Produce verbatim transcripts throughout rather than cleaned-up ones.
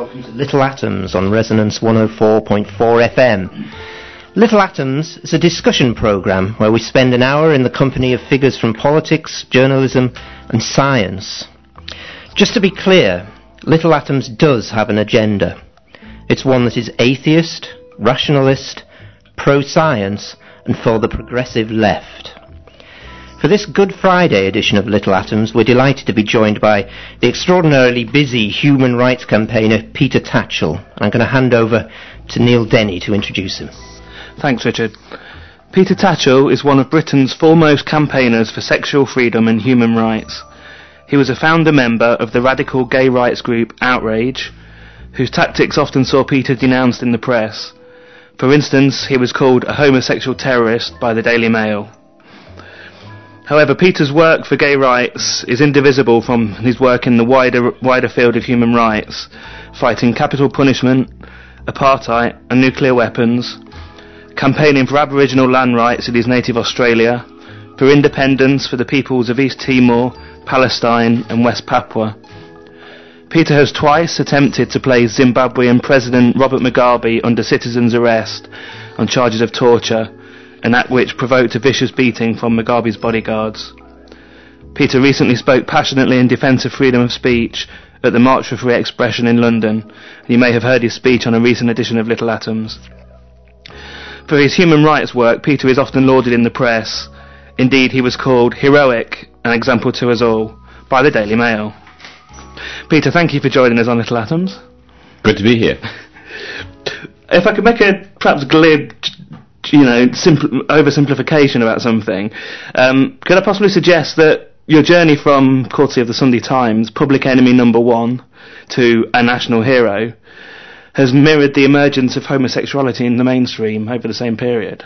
welcome to Little Atoms on Resonance one oh four point four F M. Little Atoms is a discussion programme where we spend an hour in the company of figures from politics, journalism and science. Just to be clear, Little Atoms does have an agenda. It's one that is atheist, rationalist, pro-science and for the progressive left. For this Good Friday edition of Little Atoms, we're delighted to be joined by the extraordinarily busy human rights campaigner Peter Tatchell. I'm going to hand over to Neil Denny to introduce him. Thanks, Richard. Peter Tatchell is one of Britain's foremost campaigners for sexual freedom and human rights. He was a founder member of the radical gay rights group Outrage, whose tactics often saw Peter denounced in the press. For instance, he was called a homosexual terrorist by the Daily Mail. However, Peter's work for gay rights is indivisible from his work in the wider wider field of human rights, fighting capital punishment, apartheid and nuclear weapons, campaigning for Aboriginal land rights in his native Australia, for independence for the peoples of East Timor, Palestine and West Papua. Peter has twice attempted to place Zimbabwean President Robert Mugabe under citizen's arrest on charges of torture, an act which provoked a vicious beating from Mugabe's bodyguards. Peter recently spoke passionately in defence of freedom of speech at the March for Free Expression in London. You may have heard his speech on a recent edition of Little Atoms. For his human rights work, Peter is often lauded in the press. Indeed, he was called heroic, an example to us all, by the Daily Mail. Peter, thank you for joining us on Little Atoms. Good to be here. If I could make a perhaps glib, you know, simpl- oversimplification about something, um, could I possibly suggest that your journey from, courtesy of the Sunday Times, public enemy number one to a national hero has mirrored the emergence of homosexuality in the mainstream over the same period?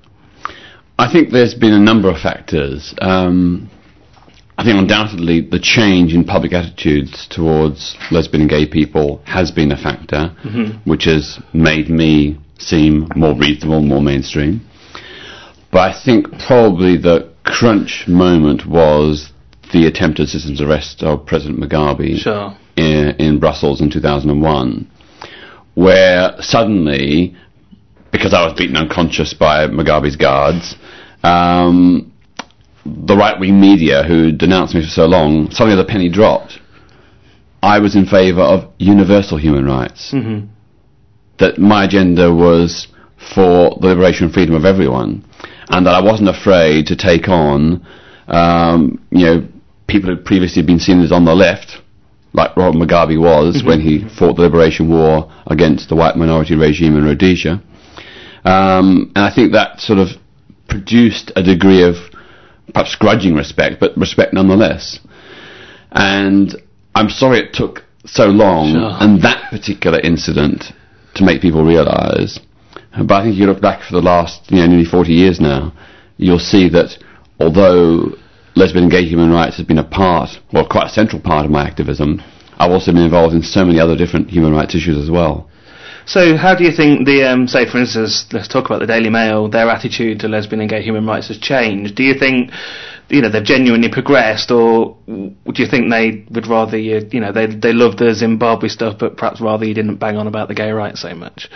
I think there's been a number of factors. Um, I think undoubtedly the change in public attitudes towards lesbian and gay people has been a factor, mm-hmm. which has made me seem more reasonable, more mainstream. But I think probably the crunch moment was the attempted citizen's arrest of President Mugabe sure. in, in Brussels in two thousand one, where suddenly, because I was beaten unconscious by Mugabe's guards, um, the right-wing media who denounced me for so long, suddenly the penny dropped. I was in favour of universal human rights. Mm-hmm. That my agenda was for the liberation and freedom of everyone, and that I wasn't afraid to take on, um, you know, people who had previously been seen as on the left, like Robert Mugabe was mm-hmm. when he fought the liberation war against the white minority regime in Rhodesia. Um, and I think that sort of produced a degree of perhaps grudging respect, but respect nonetheless. And I'm sorry it took so long, sure. and that particular incident, to make people realise. But I think if you look back for the last, you know, nearly forty years now, you'll see that although lesbian and gay human rights has been a part, well, quite a central part of my activism, I've also been involved in so many other different human rights issues as well. So how do you think the, um, say for instance, let's talk about the Daily Mail, their attitude to lesbian and gay human rights has changed? Do you think, you know, they've genuinely progressed, or do you think they would rather you, you know, they they love the Zimbabwe stuff, but perhaps rather you didn't bang on about the gay rights so much?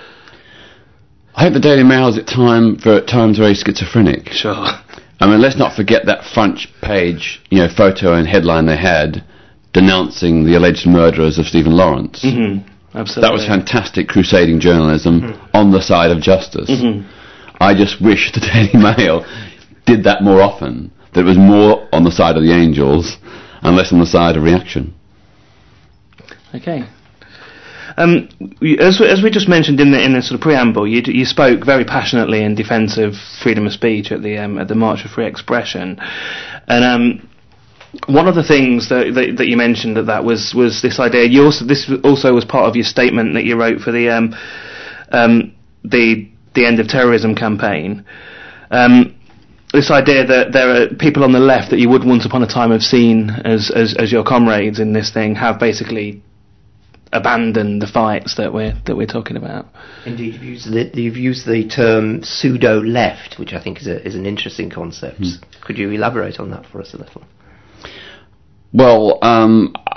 I think the Daily Mail is at time for at times very schizophrenic. Sure. I mean, let's not forget that front page, you know, photo and headline they had denouncing the alleged murderers of Stephen Lawrence. Mm-hmm. Absolutely. That was fantastic crusading journalism mm-hmm. on the side of justice. Mm-hmm. I just wish the Daily Mail did that more often, that it was more on the side of the angels and less on the side of reaction. Okay. Um, as, as we just mentioned in the in the sort of preamble, you you spoke very passionately in defence of freedom of speech at the um, at the March for Free Expression, and um, one of the things that, that that you mentioned at that was was this idea. You also this also was part of your statement that you wrote for the um, um, the the End of Terrorism campaign. Um, this idea that there are people on the left that you would once upon a time have seen as as, as your comrades in this thing have basically abandon the fights that we're that we're talking about. Indeed, you've used the, you've used the term pseudo left, which I think is a, is an interesting concept. Mm. Could you elaborate on that for us a little? Well, um,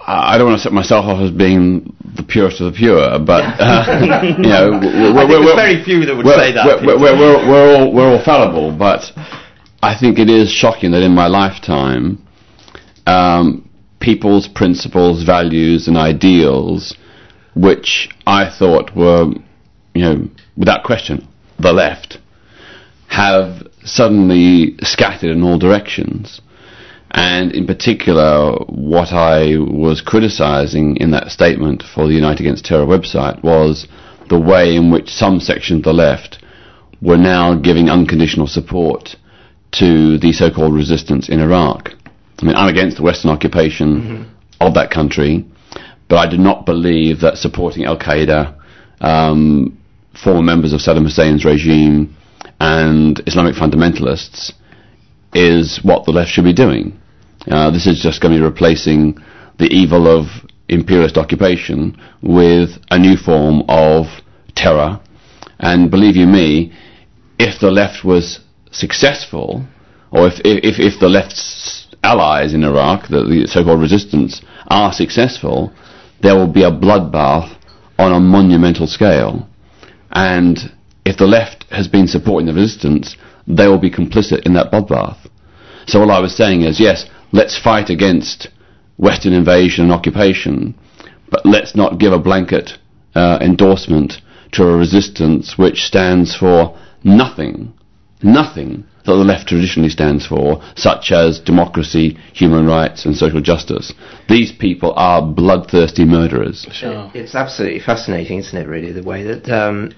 I don't want to set myself off as being the purest of the pure, but uh, you know, we're, we're, I think we're, there's very few that would we're, say that. We're, we're, we're, we're all we're all fallible, but I think it is shocking that in my lifetime, um, people's principles, values, and ideals, which I thought were, you know, without question, the left, have suddenly scattered in all directions. And in particular, what I was criticising in that statement for the Unite Against Terror website was the way in which some sections of the left were now giving unconditional support to the so-called resistance in Iraq. I mean, I'm against the Western occupation mm-hmm. of that country, but I do not believe that supporting Al-Qaeda, um, former members of Saddam Hussein's regime, and Islamic fundamentalists is what the left should be doing. Uh, this is just going to be replacing the evil of imperialist occupation with a new form of terror. And believe you me, if the left was successful, or if if, if the left's allies in Iraq, the, the so-called resistance, are successful, there will be a bloodbath on a monumental scale. And if the left has been supporting the resistance, they will be complicit in that bloodbath. So all I was saying is, yes, let's fight against Western invasion and occupation, but let's not give a blanket uh, endorsement to a resistance which stands for nothing, nothing that the left traditionally stands for, such as democracy, human rights, and social justice. These people are bloodthirsty murderers. Sure. It's absolutely fascinating, isn't it, really, the way that um,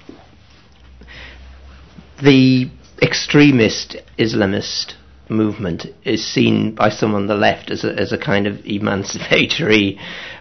the extremist Islamist movement is seen by some on the left as a, as a kind of emancipatory,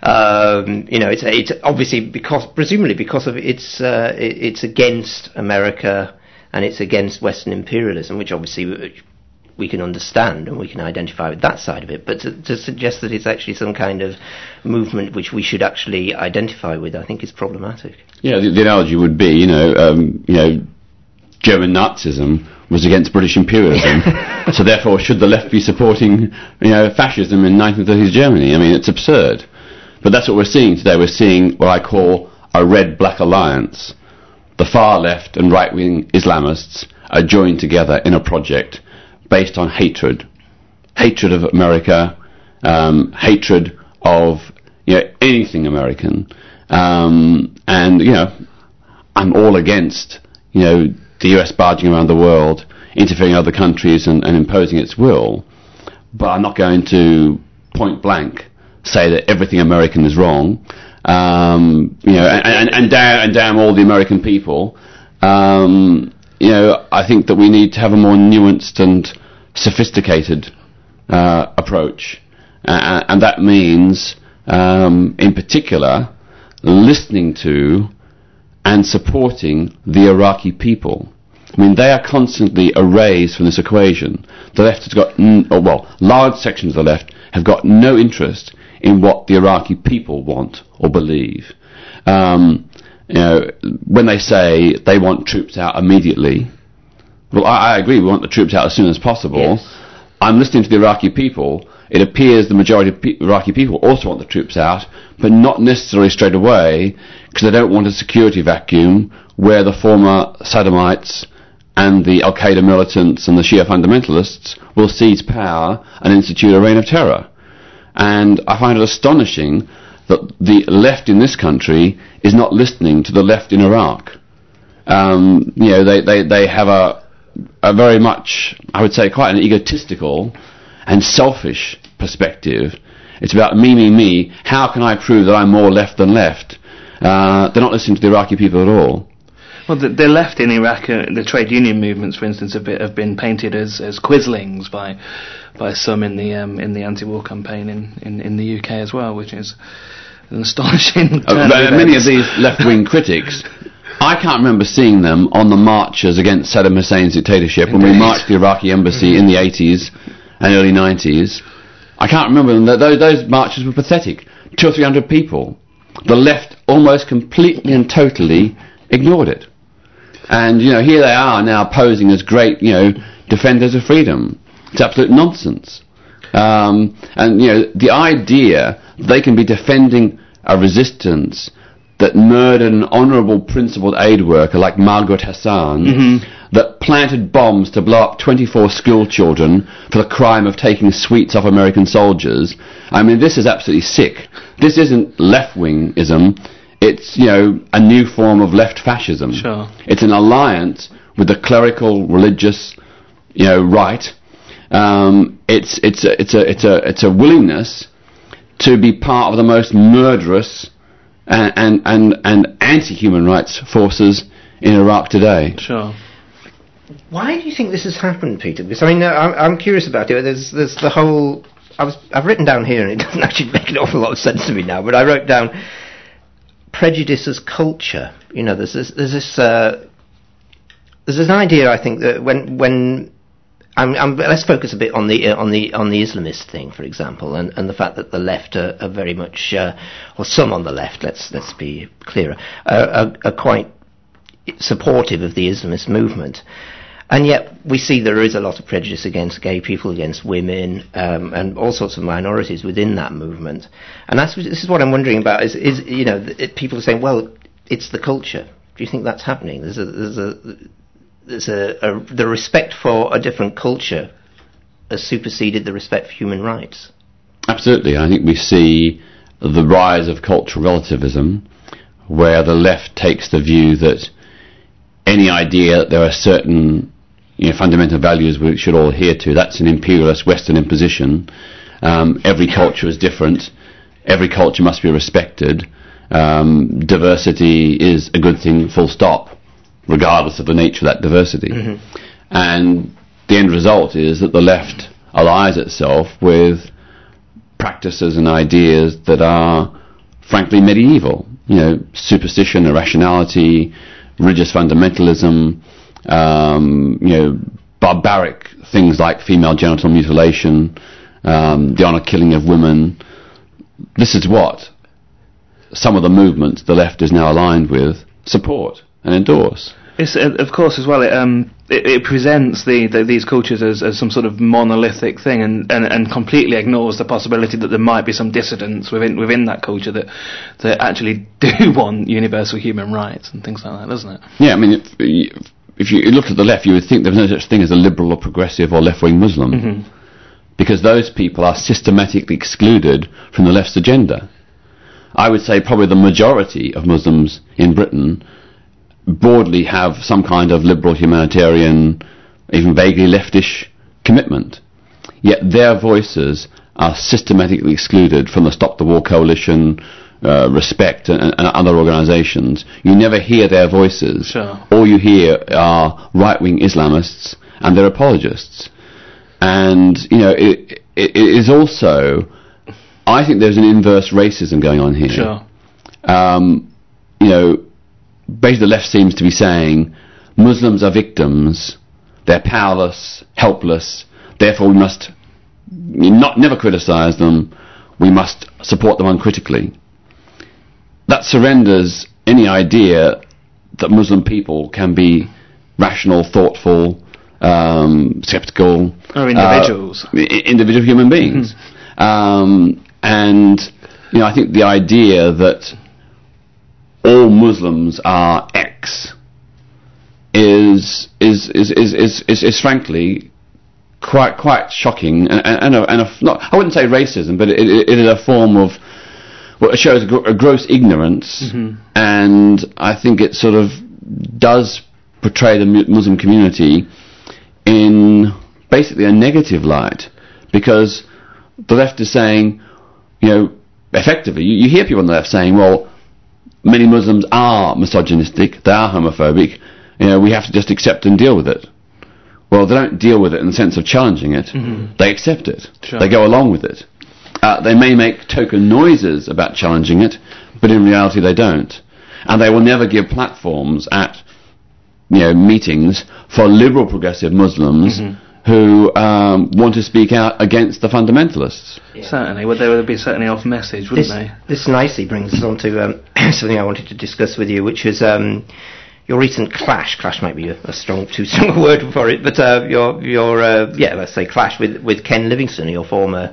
um, you know, it's it's obviously because, presumably because of its uh, it, it's against America and it's against Western imperialism, which obviously we can understand and we can identify with that side of it. But to, to suggest that it's actually some kind of movement which we should actually identify with, I think is problematic. Yeah, the, the analogy would be, you know, um, you know, German Nazism was against British imperialism, so therefore should the left be supporting, you know, fascism in nineteen thirties Germany? I mean, it's absurd. But that's what we're seeing today. We're seeing what I call a red-black alliance. The far left and right-wing Islamists are joined together in a project based on hatred. Hatred of America, um, hatred of, you know, anything American. Um, and, you know, I'm all against, you know, the U S barging around the world, interfering in other countries and, and imposing its will, but I'm not going to point blank say that everything American is wrong, um, you know, and, and, and, damn, and damn all the American people. Um, you know, I think that we need to have a more nuanced and sophisticated uh, approach, uh, and that means, um, in particular, listening to and supporting the Iraqi people. I mean, they are constantly erased from this equation. The left has got, n- or well, large sections of the left have got no interest in what the Iraqi people want or believe. Um, you know, when they say they want troops out immediately, well, I, I agree, we want the troops out as soon as possible. Yes. I'm listening to the Iraqi people. It appears the majority of pe- Iraqi people also want the troops out, but not necessarily straight away, because they don't want a security vacuum where the former Saddamites and the Al-Qaeda militants and the Shia fundamentalists will seize power and institute a reign of terror. And I find it astonishing that the left in this country is not listening to the left in Iraq. Um, you know, they, they, they have a, a very much, I would say, quite an egotistical and selfish perspective. It's about me, me, me. How can I prove that I'm more left than left? Uh, they're not listening to the Iraqi people at all. Well, the, the left in Iraq, uh, the trade union movements, for instance, have been, have been painted as, as quislings by by some in the um, in the anti-war campaign in, in, in the U K as well, which is an astonishing. Uh, many of these left-wing critics, I can't remember seeing them on the marches against Saddam Hussein's dictatorship. Indeed. When we marched the Iraqi embassy in the eighties and early nineties. I can't remember them. Those, those marches were pathetic. Two or three hundred people. The left almost completely and totally ignored it. And, you know, here they are now posing as great, you know, defenders of freedom. It's absolute nonsense. Um, and, you know, the idea they can be defending a resistance that murdered an honourable, principled aid worker like Margaret Hassan, mm-hmm. that planted bombs to blow up twenty-four school children for the crime of taking sweets off American soldiers. I mean, this is absolutely sick. This isn't left-wingism. It's, you know, a new form of left fascism. Sure. It's an alliance with the clerical, religious, you know, right. Um, it's it's a, it's a it's a it's a willingness to be part of the most murderous and and and, and anti-human rights forces in Iraq today. Sure. Why do you think this has happened, Peter? Because I mean, uh, I'm, I'm curious about it. There's there's the whole. I was I've written down here, and it doesn't actually make an awful lot of sense to me now. But I wrote down prejudice as culture. You know, there's this there's this uh, there's an idea, I think, that when when I'm, I'm, let's focus a bit on the uh, on the on the Islamist thing, for example, and, and the fact that the left are, are very much, uh, or some on the left, let's let's be clearer, uh, are, are quite supportive of the Islamist movement. And yet we see there is a lot of prejudice against gay people, against women, um, and all sorts of minorities within that movement. And that's, this is what I'm wondering about, is, is you know, it, people are saying, well, it's the culture. Do you think that's happening? There's a, there's a, there's a, a the respect for a different culture has superseded the respect for human rights. Absolutely. I think we see the rise of cultural relativism, where the left takes the view that any idea that there are certain, you know, fundamental values we should all adhere to, that's an imperialist Western imposition. Um, every culture is different. Every culture must be respected. Um, diversity is a good thing, full stop, regardless of the nature of that diversity. Mm-hmm. And the end result is that the left allies itself with practices and ideas that are, frankly, medieval. You know, superstition, irrationality, religious fundamentalism, um, you know, barbaric things like female genital mutilation, um, the honour killing of women. This is what some of the movements the left is now aligned with support and endorse. It's, uh, of course, as well, it, um, it, it presents the, the, these cultures as, as some sort of monolithic thing, and, and, and completely ignores the possibility that there might be some dissidents within within that culture that that actually do want universal human rights and things like that, doesn't it? Yeah, I mean, if, if you looked at the left, you would think there's no such thing as a liberal or progressive or left-wing Muslim, mm-hmm. because those people are systematically excluded from the left's agenda. I would say probably the majority of Muslims in Britain broadly have some kind of liberal, humanitarian, even vaguely leftish commitment. Yet their voices are systematically excluded from the Stop the War Coalition, uh, Respect, and, and other organisations. You never hear their voices. Sure. All you hear are right-wing Islamists and their apologists. And, you know, it, it, it is also, I think there's an inverse racism going on here. Sure. Um, you know, basically the left seems to be saying Muslims are victims, they're powerless, helpless, therefore we must not never criticise them, we must support them uncritically. That surrenders any idea that Muslim people can be rational, thoughtful, um, sceptical, or individuals, uh, I- individual human beings. Mm-hmm. Um, and you know, I think the idea that all Muslims are X is is is is is, is, is frankly quite quite shocking, and and, and, a, and a, not, I wouldn't say racism, but it, it, it is a form of what well, shows a, gr- a gross ignorance, mm-hmm. and I think it sort of does portray the Muslim community in basically a negative light, because the left is saying, you know, effectively, you, you hear people on the left saying, well, many Muslims are misogynistic, they are homophobic, you know, we have to just accept and deal with it. Well, they don't deal with it in the sense of challenging it, mm-hmm. they accept it, sure. They go along with it. Uh, they may make token noises about challenging it, but in reality they don't. And they will never give platforms at, you know, meetings for liberal progressive Muslims mm-hmm. who um, want to speak out against the fundamentalists. Yeah. Certainly, well, they would be certainly off message, wouldn't this, they? This nicely brings us on to um, something I wanted to discuss with you, which is um, your recent clash. Clash might be a, a strong, too strong a word for it, but uh, your your uh, yeah, let's say clash with with Ken Livingstone, your former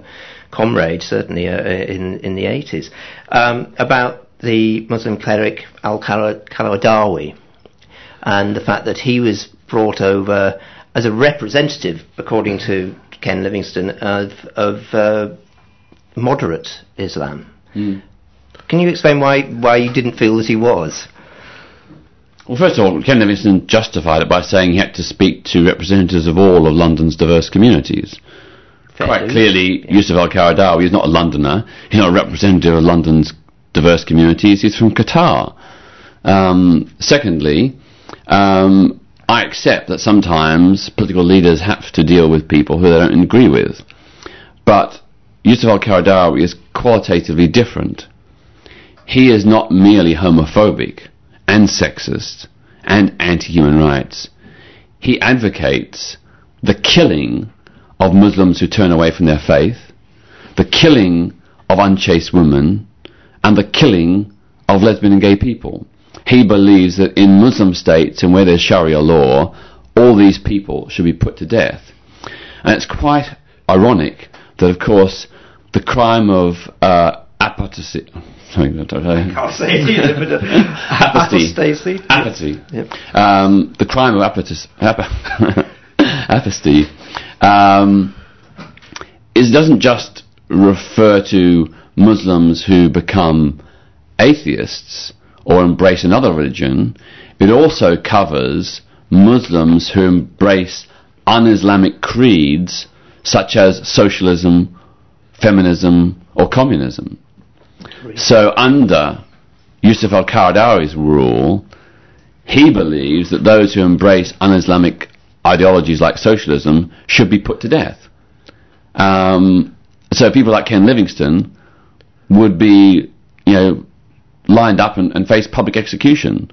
comrade, certainly uh, in in the eighties, um, about the Muslim cleric Al-Qaradawi and the fact that he was brought over as a representative, according to Ken Livingstone, of of uh, moderate Islam. Mm. Can you explain why why you didn't feel that he was? Well, first of all, Ken Livingstone justified it by saying he had to speak to representatives of all of London's diverse communities. Fair Quite do. Clearly, yeah. Yusuf Al-Qaradawi is not a Londoner. He's not a representative of London's diverse communities. He's from Qatar. Um, secondly, um, I accept that sometimes political leaders have to deal with people who they don't agree with. But Yusuf Al-Qaradawi is qualitatively different. He is not merely homophobic and sexist and anti-human rights. He advocates the killing of Muslims who turn away from their faith, the killing of unchaste women, and the killing of lesbian and gay people. He believes that in Muslim states and where there's Sharia law, all these people should be put to death. And it's quite ironic that, of course, the crime of uh, apostasy... Sorry, I can't say it either, but uh, apostasy. Apathy. Yep. Um, the crime of apostasy, apostasy um, is doesn't just refer to Muslims who become atheists or embrace another religion. It also covers Muslims who embrace un-Islamic creeds such as socialism, feminism, or communism. So under Yusuf Al-Qaradawi's rule, he believes that those who embrace un-Islamic ideologies like socialism should be put to death. Um, so people like Ken Livingstone would be, you know, lined up and, and face public execution.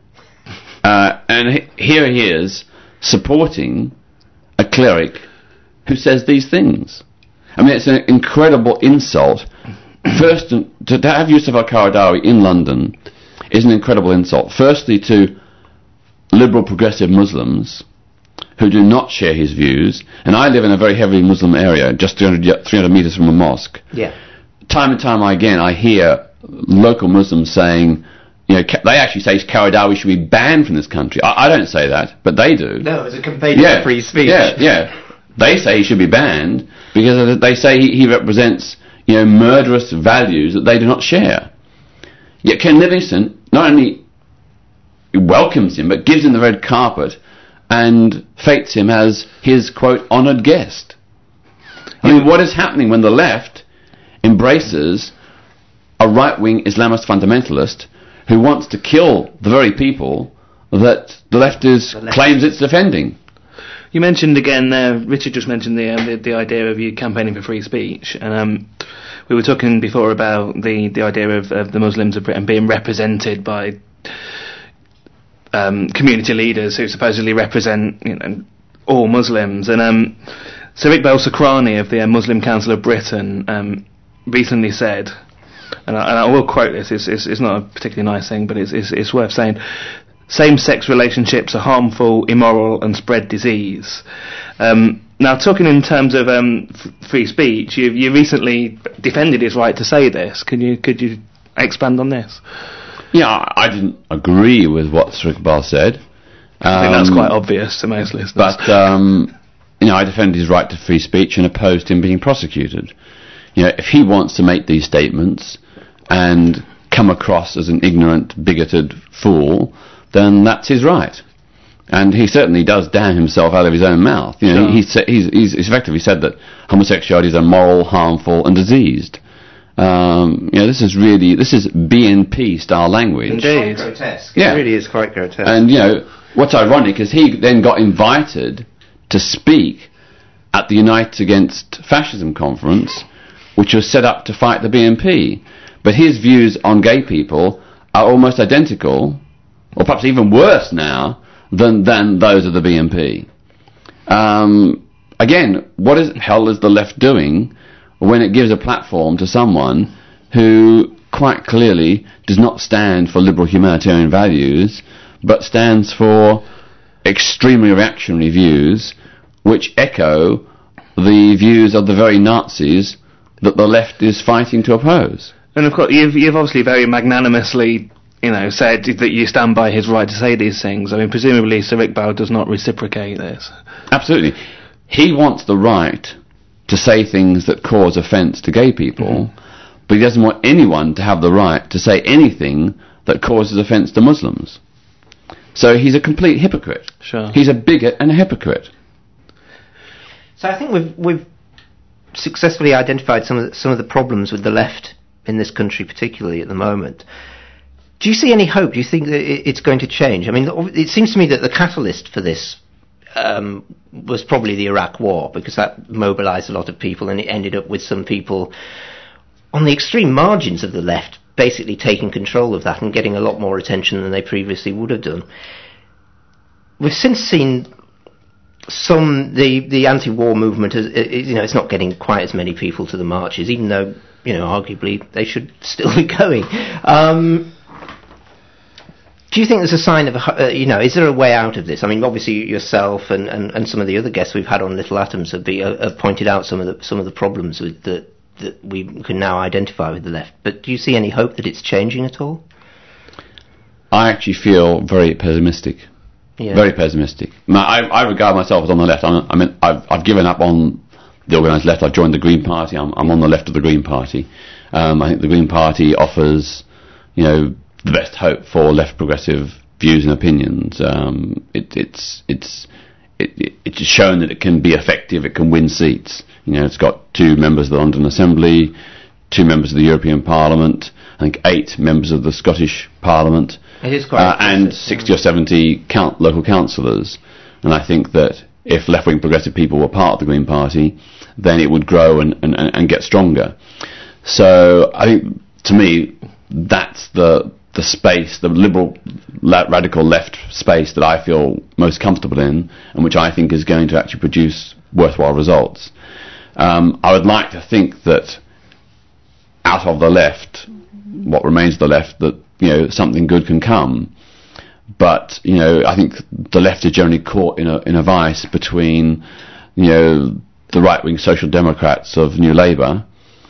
Uh, and he, here he is supporting a cleric who says these things. I mean, it's an incredible insult. First, to, to have Yusuf Al-Qaradawi in London is an incredible insult. Firstly, to liberal progressive Muslims who do not share his views. And I live in a very heavily Muslim area, just three hundred metres from a mosque. Yeah. Time and time again, I hear local Muslims saying, you know, they actually say Qaradawi should be banned from this country. I, I don't say that, but they do. No, it's a campaign yeah, for free speech. Yeah, yeah. They say he should be banned because they say he, he represents, you know, murderous values that they do not share. Yet Ken Livingstone not only welcomes him, but gives him the red carpet and fates him as his, quote, honoured guest. I mean, what is happening when the left embraces a right-wing Islamist fundamentalist who wants to kill the very people that the left is, the left claims it's defending? You mentioned again there, Richard just mentioned the, um, the the idea of you campaigning for free speech, and um, we were talking before about the, the idea of, of the Muslims of Britain being represented by um, community leaders who supposedly represent, you know, all Muslims. And um, Sir Iqbal Sakrani of the uh, Muslim Council of Britain um, recently said, and I, and I will quote this, it's, it's, it's not a particularly nice thing, but it's, it's, it's worth saying, same-sex relationships are harmful, immoral, and spread disease. Um, now, talking in terms of um, f- free speech, you, you recently defended his right to say this. Could you could you expand on this? Yeah, I didn't agree with what Sir Iqbal said. Um, I think that's quite obvious to most listeners. But um, you know, I defended his right to free speech and opposed him being prosecuted. You know, if he wants to make these statements and come across as an ignorant, bigoted fool, then that's his right. And he certainly does damn himself out of his own mouth. You know, sure. he's, he's, he's effectively said that homosexuality is immoral, harmful, and diseased. Um, you know, this is really, this is B N P style language. Indeed. It's quite grotesque. Yeah. It really is quite grotesque. And, you know, what's ironic is he then got invited to speak at the Unite Against Fascism conference, which was set up to fight the B N P. But his views on gay people are almost identical, or perhaps even worse now, than than those of the B N P. Um, again, what is hell is the left doing when it gives a platform to someone who quite clearly does not stand for liberal humanitarian values, but stands for extremely reactionary views which echo the views of the very Nazis that the left is fighting to oppose. And of course, you've, you've obviously very magnanimously, you know, said that you stand by his right to say these things. I mean, presumably Sir Iqbal does not reciprocate this. Absolutely. He wants the right to say things that cause offence to gay people, mm-hmm. but he doesn't want anyone to have the right to say anything that causes offence to Muslims. So he's a complete hypocrite. Sure. He's a bigot and a hypocrite. So I think we've we've successfully identified some of the, some of the problems with the left in this country, particularly at the moment. Do you see any hope? Do you think that it's going to change? I mean, it seems to me that the catalyst for this um, was probably the Iraq War, because that mobilised a lot of people, and it ended up with some people on the extreme margins of the left basically taking control of that and getting a lot more attention than they previously would have done. We've since seen some the the anti-war movement is, you know, it's not getting quite as many people to the marches, even though, you know, arguably they should still be going. Um, do you think there's a sign of a, uh, you know, is there a way out of this? I mean, obviously yourself and, and, and some of the other guests we've had on Little Atoms have, be, uh, have pointed out some of the some of the problems with the, that we can now identify with the left. But do you see any hope that it's changing at all? I actually feel very pessimistic. Yeah. Very pessimistic. I, I regard myself as on the left. I'm, I mean, I've, I've given up on the organised left. I've joined the Green Party. I'm, I'm on the left of the Green Party. Um, I think the Green Party offers, you know, the best hope for left progressive views and opinions. Um, it, it's it's it, it, it's shown that it can be effective. It can win seats. You know, it's got two members of the London Assembly, two members of the European Parliament, I think eight members of the Scottish Parliament. It is quite uh, and sixty or seventy count, local councillors. And I think that if left-wing progressive people were part of the Green Party, then it would grow and, and, and get stronger. So I think, to me, that's the the space, the liberal, la- radical left space that I feel most comfortable in, and which I think is going to actually produce worthwhile results. Um, I would like to think that out of the left, what remains of the left, that, you know, something good can come. But, you know, I think the left is generally caught in a in a vice between, you know, the right-wing Social Democrats of New Labour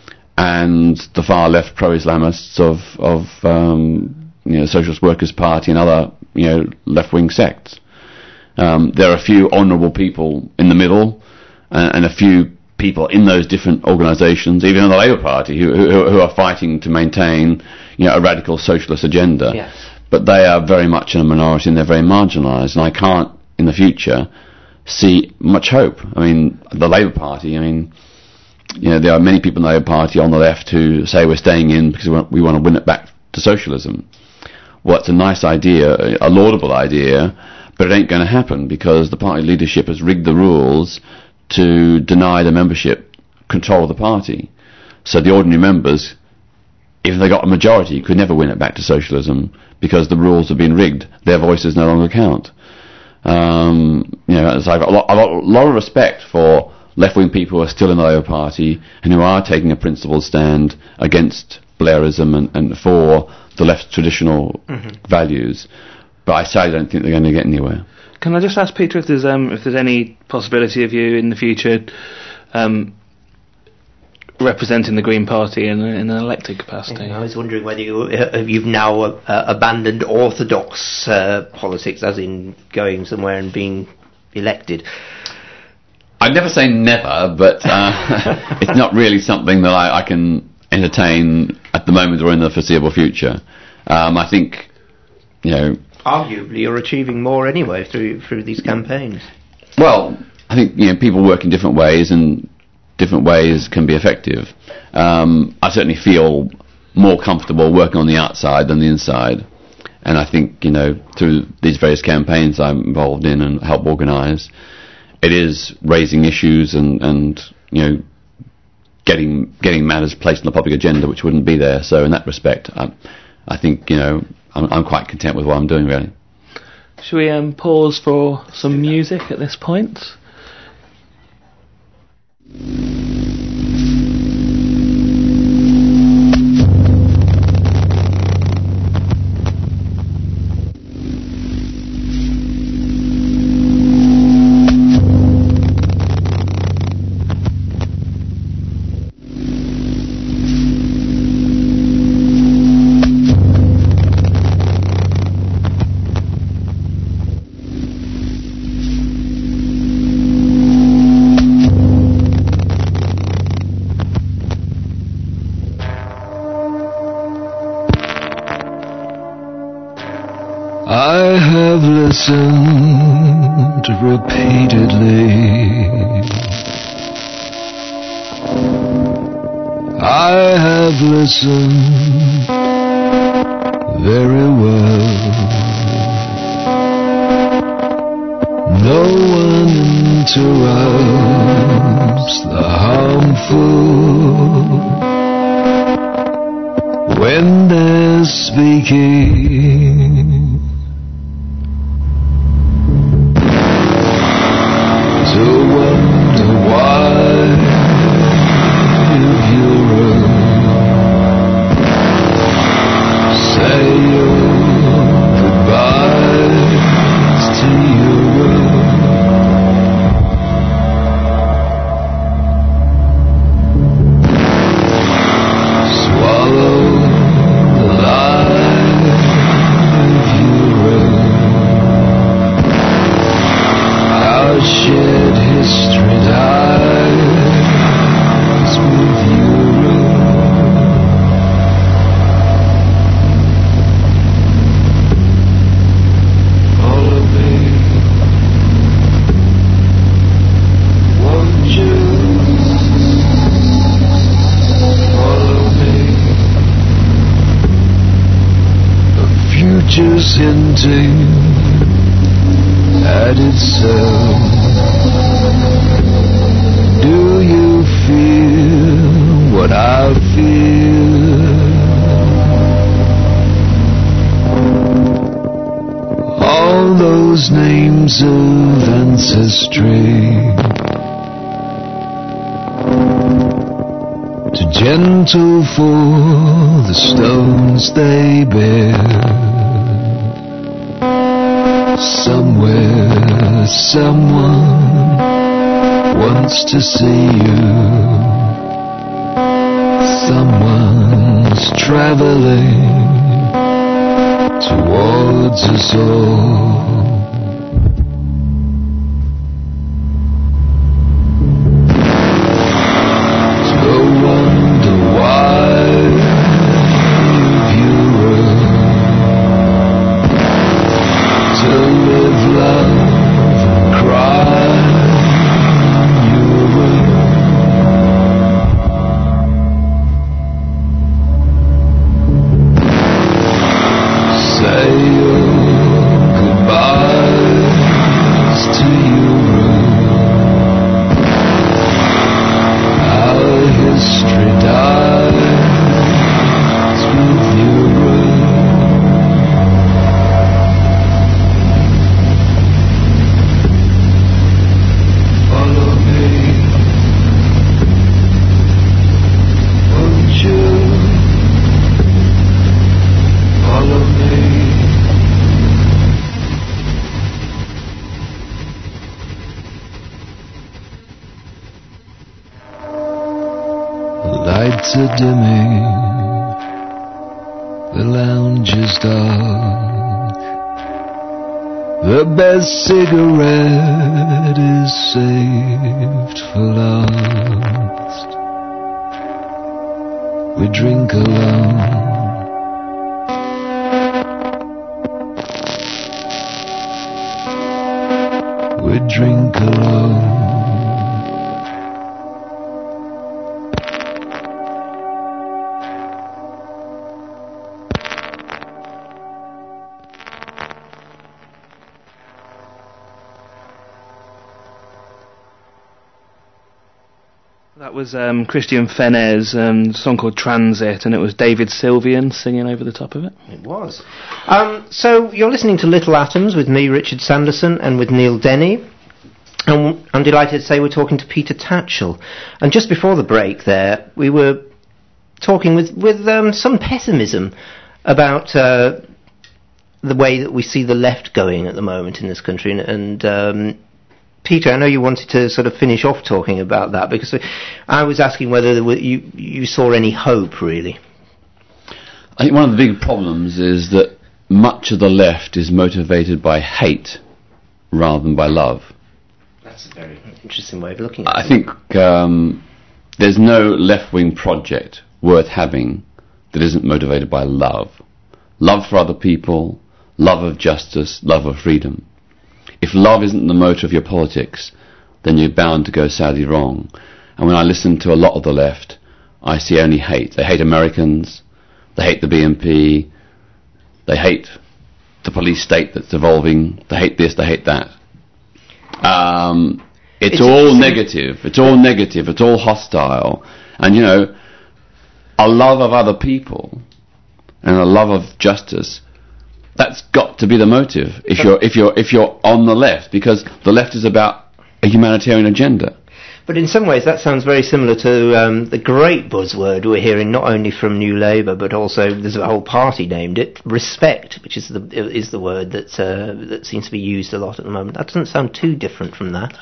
and the far-left pro-Islamists of, of um, you know, Socialist Workers' Party and other, you know, left-wing sects. Um, there are a few honourable people in the middle, uh, and a few people in those different organisations, even in the Labour Party, who, who, who are fighting to maintain, you know, a radical socialist agenda. Yes. But they are very much in a minority and they're very marginalised, and I can't, in the future, see much hope. I mean, the Labour Party, I mean, you know, there are many people in the Labour Party on the left who say we're staying in because we want, we want to win it back to socialism. Well, it's a nice idea, a laudable idea, but it ain't going to happen because the party leadership has rigged the rules to deny the membership control of the party. So the ordinary members, if they got a majority, could never win it back to socialism because the rules have been rigged. Their voices no longer count. Um, you know, so I've got a lot, a lot, a lot of respect for left-wing people who are still in the Labour Party and who are taking a principled stand against Blairism and, and for the left's traditional mm-hmm. values. But I sadly don't think they're going to get anywhere. Can I just ask Peter if there's um, if there's any possibility of you in the future um, representing the Green Party in, in an elected capacity? Yeah, I was wondering whether you, uh, you've now uh, abandoned orthodox uh, politics, as in going somewhere and being elected. I'd never say never, but uh, it's not really something that I, I can entertain at the moment or in the foreseeable future. Um, I think, you know... Arguably, you're achieving more anyway through through these campaigns. Well, I think, you know, people work in different ways and different ways can be effective. Um, I certainly feel more comfortable working on the outside than the inside. And I think, you know, through these various campaigns I'm involved in and help organise, it is raising issues and, and you know, getting getting matters placed on the public agenda which wouldn't be there. So in that respect, I, I think, you know, I'm, I'm quite content with what I'm doing, really. Should we um, pause for some music at this point? have listened repeatedly. I have listened very well. No one interrupts the harmful when they're speaking. To wonder why if you're say your goodbyes to Europe. Swallow the life of Europe. Our shared history dies with Europe. Follow me, won't you? Follow me. The future's hinting at itself. Do you feel what I feel? All those names of ancestry, too gentle for the stones they bear. Somewhere, someone wants to see you. Someone's traveling towards us all. To wonder why Europe. To live, love and cry Europe. Say your goodbyes to Europe. Our history dies with Europe. Follow me, won't you? Follow me. Lights are dimming, the lounge is dark. The best cigarette is saved for last. We drink alone. We drink alone. That was um, Christian Fenez, um, a song called Transit, and it was David Sylvian singing over the top of it. It was. Um, so you're listening to Little Atoms with me, Richard Sanderson, and with Neil Denny. And I'm delighted to say we're talking to Peter Tatchell. And just before the break there, we were talking with, with um, some pessimism about uh, the way that we see the left going at the moment in this country. And, and um, Peter, I know you wanted to sort of finish off talking about that, because I was asking whether there were, you, you saw any hope, really. I think one of the big problems is that much of the left is motivated by hate rather than by love. That's a very interesting way of looking at it. I think um, there's no left-wing project worth having that isn't motivated by love. Love for other people, love of justice, love of freedom. If love isn't the motor of your politics, then you're bound to go sadly wrong. And when I listen to a lot of the left, I see only hate. They hate Americans, they hate the B N P, they hate the police state that's evolving, they hate this, they hate that. Um, it's, it's all negative, it's all negative, it's all hostile. And you know, a love of other people and a love of justice, that's got to be the motive if you're if you're if you're on the left, because the left is about a humanitarian agenda. But in some ways that sounds very similar to um, the great buzzword we're hearing not only from New Labour but also there's a whole party named it, respect, which is the is the word that uh, that seems to be used a lot at the moment. That doesn't sound too different from that.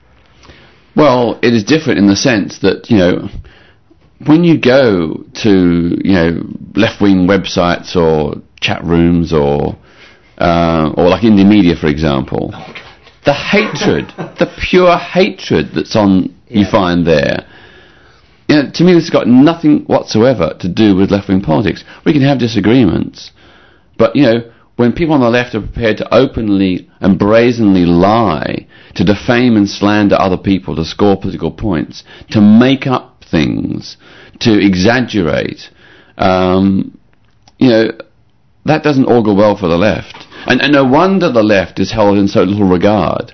Well, it is different in the sense that, you know, when you go to, you know, left-wing websites or chat rooms or uh, or like indie media, for example, the hatred, the pure hatred that's on yeah. you find there, you know, to me this has got nothing whatsoever to do with left-wing politics. We can have disagreements, but, you know, when people on the left are prepared to openly and brazenly lie, to defame and slander other people, to score political points, to make up things, to exaggerate, um, you know, that doesn't augur well for the left. And, and no wonder the left is held in so little regard.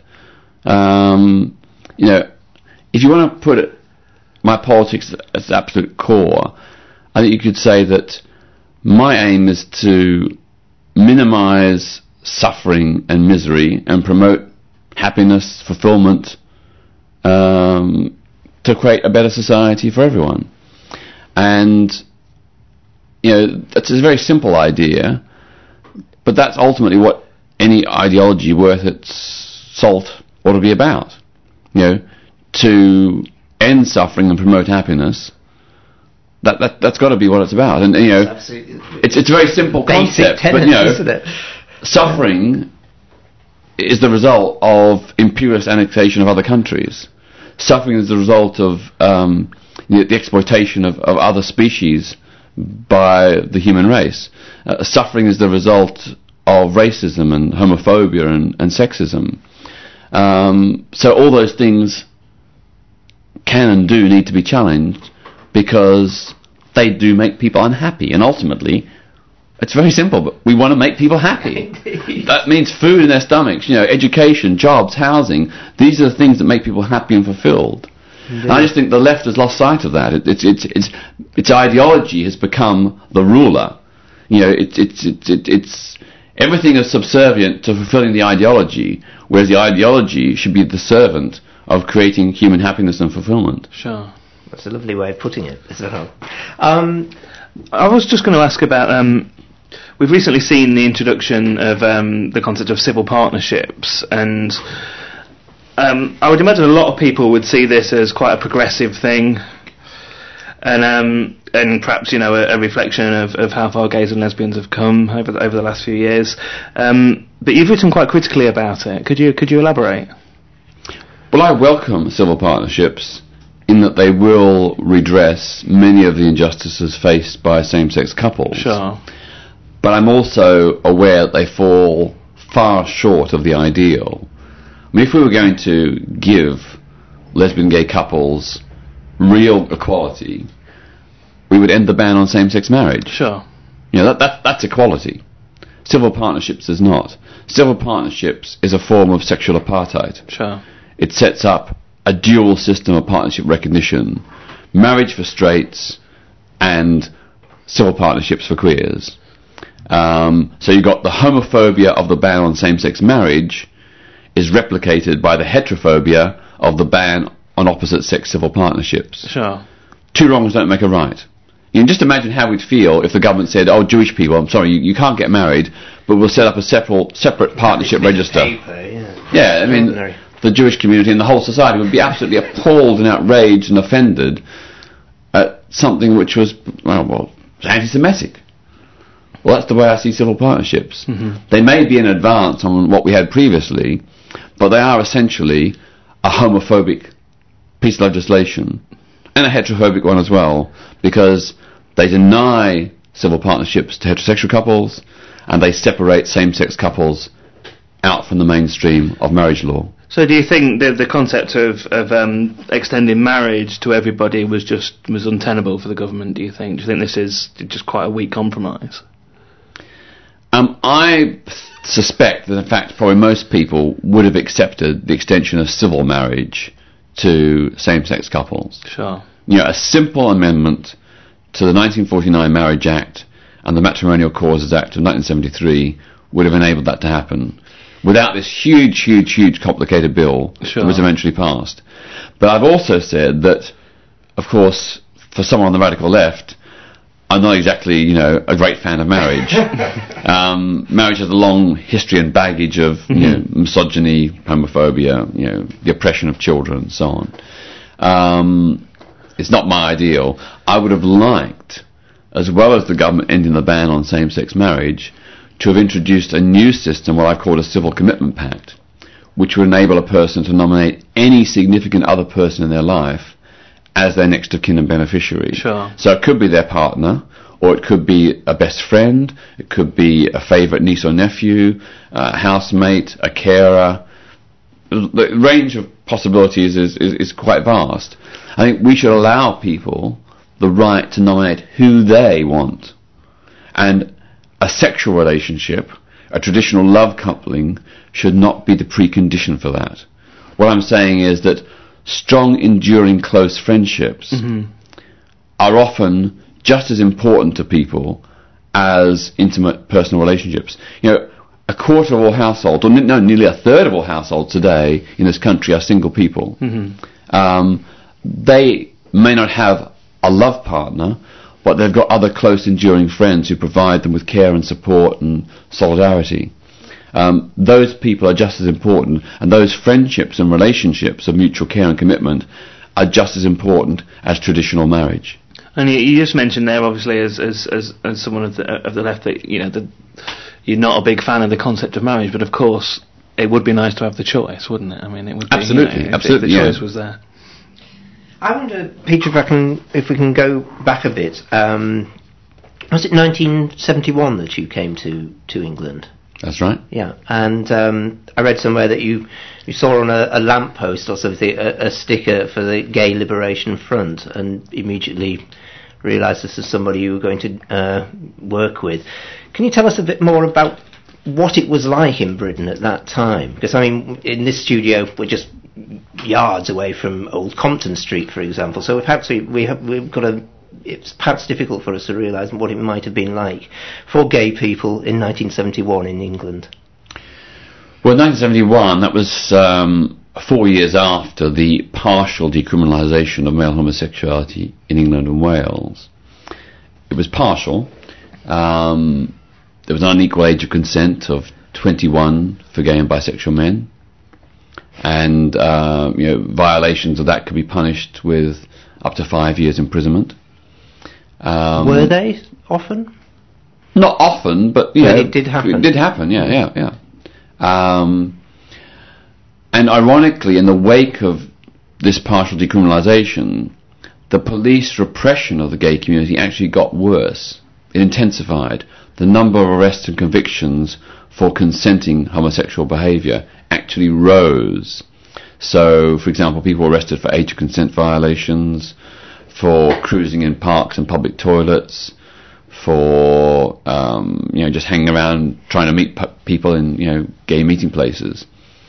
Um, you know, if you want to put it, my politics as the absolute core, I think you could say that my aim is to minimise suffering and misery and promote happiness, fulfilment, um, to create a better society for everyone. And, you know, that's a very simple idea, but that's ultimately what any ideology worth its salt ought to be about. You know, to end suffering and promote happiness. That that that's got to be what it's about. And you know, it's it's a very simple concept, tenets, but you know, isn't it? Suffering is the result of imperious annexation of other countries. Suffering is the result of um, the, the exploitation of, of other species by the human race. Uh, suffering is the result of racism and homophobia and, and sexism. Um, so all those things can and do need to be challenged, because they do make people unhappy. And ultimately, it's very simple, but we want to make people happy. That means food in their stomachs, you know, education, jobs, housing. These are the things that make people happy and fulfilled. And I just think the left has lost sight of that. It, it's, it's, it's, its ideology has become the ruler. You know, it, it, it, it, it's everything is subservient to fulfilling the ideology, whereas the ideology should be the servant of creating human happiness and fulfillment. Sure. That's a lovely way of putting it. Um, I was just going to ask about, um, we've recently seen the introduction of um, the concept of civil partnerships, and um, I would imagine a lot of people would see this as quite a progressive thing, and um, and perhaps, you know, a, a reflection of, of how far gays and lesbians have come over the, over the last few years. Um, but you've written quite critically about it. Could you could you elaborate? Well, I welcome civil partnerships, in that they will redress many of the injustices faced by same-sex couples. Sure. But I'm also aware that they fall far short of the ideal. I mean, if we were going to give lesbian gay couples real equality, we would end the ban on same-sex marriage. Sure. You know, that, that that's equality. Civil partnerships is not. Civil partnerships is a form of sexual apartheid. Sure. It sets up a dual system of partnership recognition, marriage for straights and civil partnerships for queers. Um, so you've got the homophobia of the ban on same-sex marriage is replicated by the heterophobia of the ban on opposite-sex civil partnerships. Sure. Two wrongs don't make a right. You can just imagine how we'd feel if the government said, oh, Jewish people, I'm sorry, you, you can't get married, but we'll set up a separate, separate partnership register. Paper, yeah. Yeah, I mean, the Jewish community and the whole society would be absolutely appalled and outraged and offended at something which was, well, well anti-Semitic. Well, that's the way I see civil partnerships. Mm-hmm. They may be an advance on what we had previously, but they are essentially a homophobic piece of legislation, and a heterophobic one as well, because they deny civil partnerships to heterosexual couples, and they separate same-sex couples out from the mainstream of marriage law. So do you think that the concept of, of um, extending marriage to everybody was just was untenable for the government, do you think? Do you think this is just quite a weak compromise? Um, I suspect that, in fact, probably most people would have accepted the extension of civil marriage to same-sex couples. Sure. You know, a simple amendment to the nineteen forty-nine Marriage Act and the Matrimonial Causes Act of nineteen seventy-three would have enabled that to happen without this huge, huge, huge complicated bill Sure. that was eventually passed. But I've also said that, of course, for someone on the radical left, I'm not exactly, you know, a great fan of marriage. um, marriage has a long history and baggage of, you know, misogyny, homophobia, you know, the oppression of children, and so on. Um, it's not my ideal. I would have liked, as well as the government ending the ban on same-sex marriage, to have introduced a new system, what I call a civil commitment pact, which would enable a person to nominate any significant other person in their life as their next of kin and beneficiary. Sure. So it could be their partner, or it could be a best friend, it could be a favourite niece or nephew, a housemate, a carer. The range of possibilities is, is, is quite vast. I think we should allow people the right to nominate who they want. And a sexual relationship, a traditional love coupling, should not be the precondition for that. What I'm saying is that strong, enduring, close friendships mm-hmm. are often just as important to people as intimate personal relationships. You know, a quarter of all households, or no, nearly a third of all households today in this country are single people. Mm-hmm. Um, they may not have a love partner, but they've got other close, enduring friends who provide them with care and support and solidarity. Um, those people are just as important, and those friendships and relationships of mutual care and commitment are just as important as traditional marriage. And you, you just mentioned there, obviously, as as as, as someone of the of the left, that you know the, you're not a big fan of the concept of marriage, but of course it would be nice to have the choice, wouldn't it? I mean, it would be, absolutely, you know, absolutely, if the choice yeah. was there. I wonder, Peter, if I can, if we can go back a bit. Um, was it nineteen seventy-one that you came to, to England? That's right. Yeah, and um, I read somewhere that you, you saw on a, a lamppost or something a, a sticker for the Gay Liberation Front, and immediately realised this is somebody you were going to uh, work with. Can you tell us a bit more about what it was like in Britain at that time? Because, I mean, in this studio, we're just yards away from Old Compton Street, for example, so perhaps we, we have, we've got a... It's perhaps difficult for us to realise what it might have been like for gay people in nineteen seventy-one in England. Well, in nineteen seventy-one, that was um, four years after the partial decriminalisation of male homosexuality in England and Wales. It was partial. Um, there was an unequal age of consent of twenty-one for gay and bisexual men, and uh, you know, violations of that could be punished with up to five years imprisonment. Um, Were they often? Not often, but you but know, it did happen. It did happen, yeah, yeah, yeah. Um, and ironically, in the wake of this partial decriminalisation, the police repression of the gay community actually got worse. It intensified. The number of arrests and convictions for consenting homosexual behaviour actually rose. So, for example, people were arrested for age of consent violations, for cruising in parks and public toilets, for um, you know, just hanging around trying to meet p- people in, you know, gay meeting places.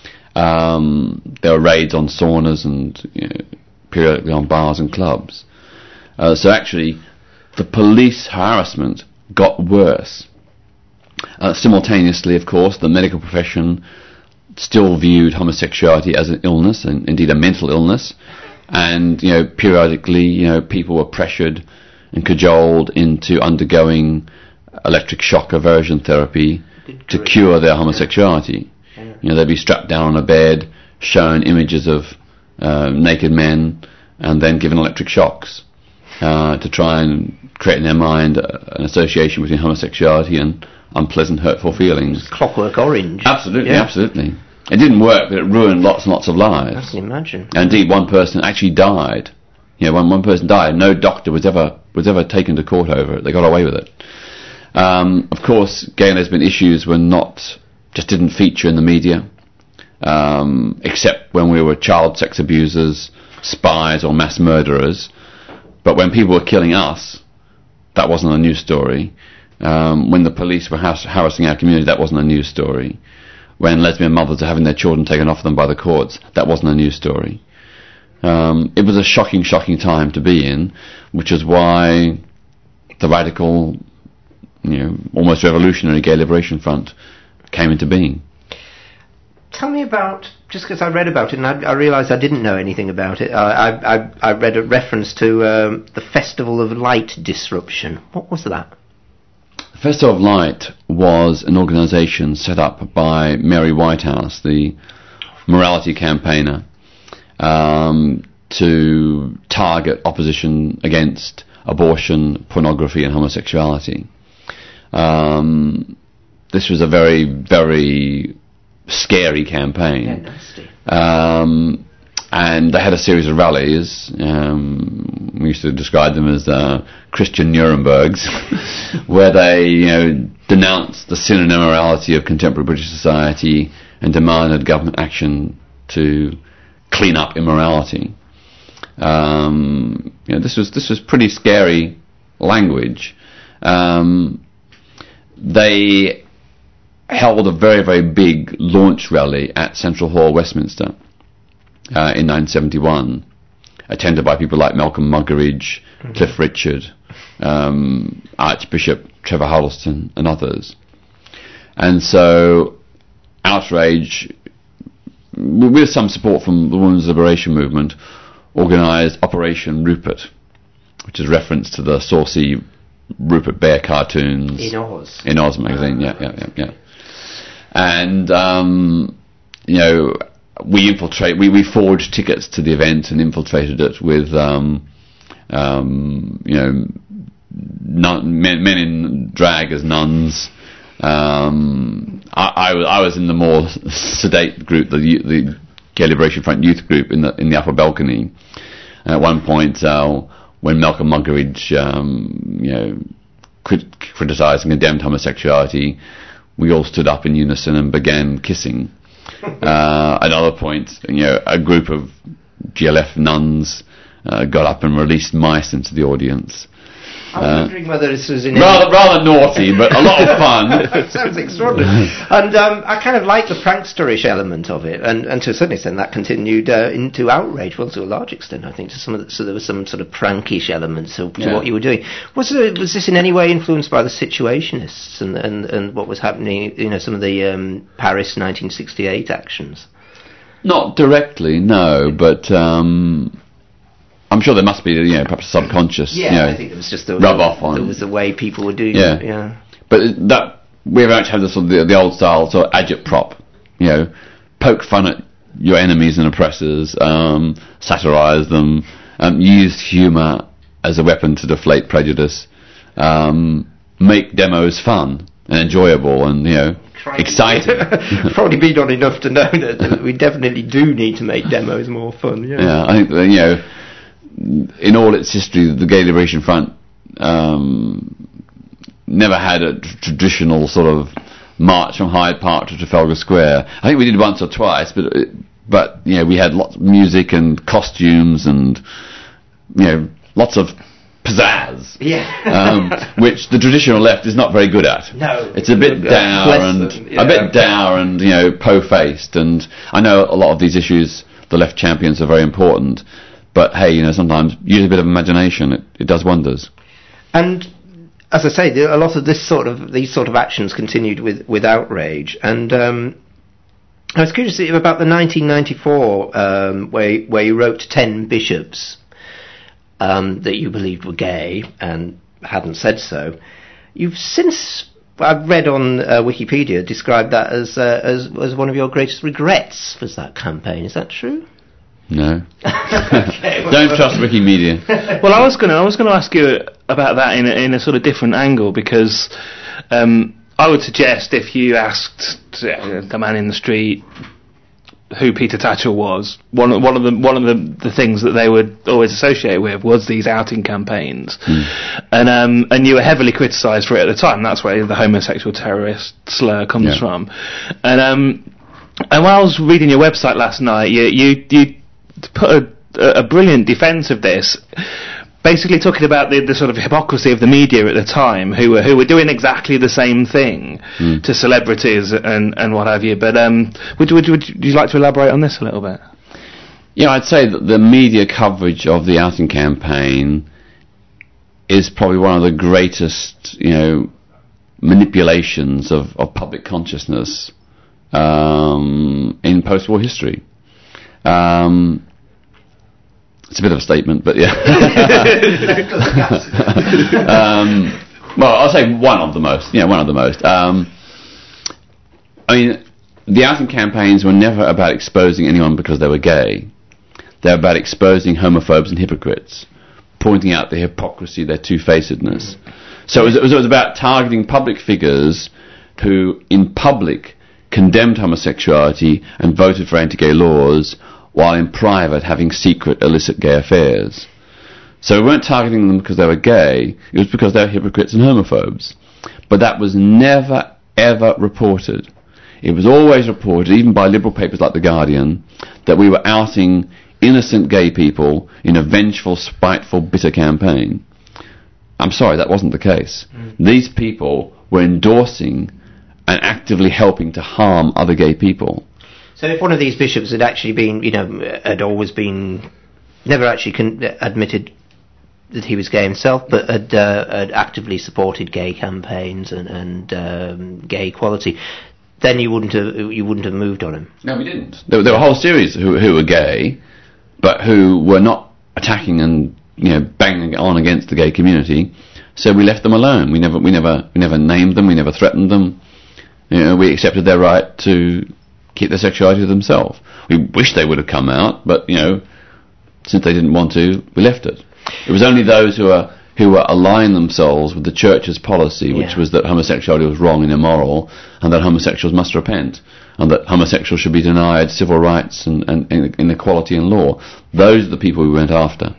Um, there were raids on saunas and, you know, periodically on bars and clubs. Uh, so actually, the police harassment got worse. Uh, simultaneously, of course, the medical profession still viewed homosexuality as an illness, and indeed a mental illness. And, you know, periodically, you know, people were pressured and cajoled into undergoing electric shock aversion therapy to cure their homosexuality. Yeah. You know, they'd be strapped down on a bed, shown images of uh, naked men, and then given electric shocks uh, to try and create in their mind uh, an association between homosexuality and unpleasant, hurtful feelings. Clockwork Orange. Absolutely, yeah. absolutely. It didn't work, but it ruined lots and lots of lives. I can imagine. And indeed, one person actually died. You know, when one person died, no doctor was ever was ever taken to court over it. They got away with it. Um, of course, gay and lesbian issues were not, just didn't feature in the media, um, except when we were child sex abusers, spies or mass murderers. But when people were killing us, that wasn't a news story. Um, when the police were har- harassing our community, that wasn't a news story. When lesbian mothers are having their children taken off them by the courts, that wasn't a news story. Um, it was a shocking, shocking time to be in, which is why the radical, you know, almost revolutionary Gay Liberation Front came into being. Tell me about, just because I read about it and I, I realised I didn't know anything about it, I, I, I read a reference to um, the Festival of Light disruption. What was that? The Festival of Light was an organisation set up by Mary Whitehouse, the morality campaigner, um, to target opposition against abortion, pornography and homosexuality. Um, this was a very, very scary campaign. Yeah, nasty. Um, and they had a series of rallies. Um, we used to describe them as uh, Christian Nurembergs, where they, you know, denounced the sin and immorality of contemporary British society and demanded government action to clean up immorality. Um, you know, this was this was pretty scary language. Um, they held a very, very big launch rally at Central Hall, Westminster, uh, in nineteen seventy-one, attended by people like Malcolm Muggeridge, mm-hmm. Cliff Richard, um, Archbishop Trevor Huddleston, and others. And so, Outrage, with some support from the Women's Liberation Movement, organised Operation Rupert, which is reference to the saucy Rupert Bear cartoons in Oz. In Oz magazine, yeah, yeah, yeah, yeah. And um, you know, we infiltrate. We, we forged tickets to the event and infiltrated it with um, um, you know, nun, men, men in drag as nuns. Um, I, I, was, I was in the more sedate group, the the Gay Liberation Front youth group in the in the upper balcony. And at one point, uh, when Malcolm Muggeridge, um, you know, crit- criticised and condemned homosexuality, we all stood up in unison and began kissing. Uh, at other points, you know, a group of G L F nuns uh, got up and released mice into the audience. I was uh, wondering whether this was in rather any... rather naughty, but a lot of fun. Sounds extraordinary. And um, I kind of like the prankster-ish element of it, and, and to a certain extent that continued uh, into Outrage, well, to a large extent, I think. To some of the, so there was some sort of prankish elements to, to yeah. what you were doing. Was there, was this in any way influenced by the Situationists and and, and what was happening? You know, some of the um, Paris nineteen sixty-eight actions. Not directly, no, but. Um I'm sure there must be, you know, perhaps subconscious, yeah, you know, I think it was just the rub off on. It was the way people were doing yeah. it, yeah. But that, we've actually had the sort of the, the old style sort of agitprop, you know, poke fun at your enemies and oppressors, um, satirise them, um, use humour as a weapon to deflate prejudice, um, make demos fun and enjoyable and, you know, Trying exciting. Probably been on enough to know that, that we definitely do need to make demos more fun, yeah. Yeah, I think, you know, in all its history, the Gay Liberation Front um, never had a tr- traditional sort of march from Hyde Park to Trafalgar Square. I think we did once or twice, but it, but you know, we had lots of music and costumes and, you know, lots of pizzazz. Yeah. um, which the traditional left is not very good at. No. It's a bit dour and yeah. a bit dour and, you know, po-faced. And I know a lot of these issues, the left champions, are very important. But hey, you know, sometimes use a bit of imagination; it, it does wonders. And as I say, a lot of this sort of these sort of actions continued with, with Outrage. And um, I was curious about the nineteen ninety-four, um, where where you wrote to ten bishops um, that you believed were gay and hadn't said so. You've since, I've read on uh, Wikipedia, described that as, uh, as as one of your greatest regrets was that campaign. Is that true? No. Okay, well, don't trust Wikimedia. Well, I was going to I was going to ask you about that in a, in a sort of different angle, because um, I would suggest if you asked uh, the man in the street, who Peter Tatchell was, one of, one of the one of the, the things that they would always associate with was these outing campaigns, mm. and um, and you were heavily criticised for it at the time. That's where the homosexual terrorist slur comes yeah. from, and um, and when I was reading your website last night, you you you put a, a brilliant defence of this. Basically talking about the, the sort of hypocrisy of the media at the time, who were who were doing exactly the same thing mm. to celebrities and, and what have you. But um, would, would, would you like to elaborate on this a little bit? Yeah, I'd say that the media coverage of the outing campaign is probably one of the greatest, you know, manipulations of, of public consciousness um, in post-war history. Um, It's a bit of a statement, but yeah. um, well, I'll say one of the most. Yeah, one of the most. Um, I mean, the outing campaigns were never about exposing anyone because they were gay. They're about exposing homophobes and hypocrites, pointing out their hypocrisy, their two-facedness. So it was, it was, it was about targeting public figures who, in public, condemned homosexuality and voted for anti-gay laws, while in private having secret illicit gay affairs. So we weren't targeting them because they were gay, it was because they were hypocrites and homophobes. But that was never, ever reported. It was always reported, even by liberal papers like The Guardian, that we were outing innocent gay people in a vengeful, spiteful, bitter campaign. I'm sorry, that wasn't the case. Mm. These people were endorsing and actively helping to harm other gay people. So if one of these bishops had actually been, you know, had always been, never actually con- admitted that he was gay himself, but had, uh, had actively supported gay campaigns and, and um, gay equality, then you wouldn't have you wouldn't have moved on him. No, we didn't. There, there were a whole series who who were gay, but who were not attacking and, you know, banging on against the gay community. So we left them alone. We never we never we never named them. We never threatened them. You know, we accepted their right to keep their sexuality to themselves. We wish they would have come out, but, you know, since they didn't want to, we left it. It was only those who are who were aligned themselves with the church's policy, which yeah. was that homosexuality was wrong and immoral, and that homosexuals must repent, and that homosexuals should be denied civil rights and, and, and inequality in law. Those are the people we went after.